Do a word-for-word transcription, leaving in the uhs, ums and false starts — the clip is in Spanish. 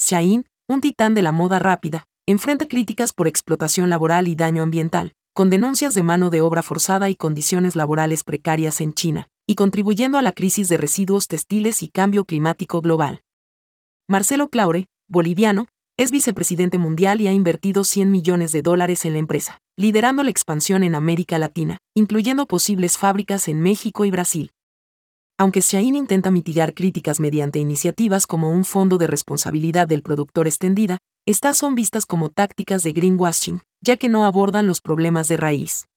Shein, un titán de la moda rápida, enfrenta críticas por explotación laboral y daño ambiental, con denuncias de mano de obra forzada y condiciones laborales precarias en China, y contribuyendo a la crisis de residuos textiles y cambio climático global. Marcelo Claure, boliviano, es vicepresidente mundial y ha invertido cien millones de dólares en la empresa, liderando la expansión en América Latina, incluyendo posibles fábricas en México y Brasil. Aunque Shein intenta mitigar críticas mediante iniciativas como un fondo de responsabilidad del productor extendida, estas son vistas como tácticas de greenwashing, ya que no abordan los problemas de raíz.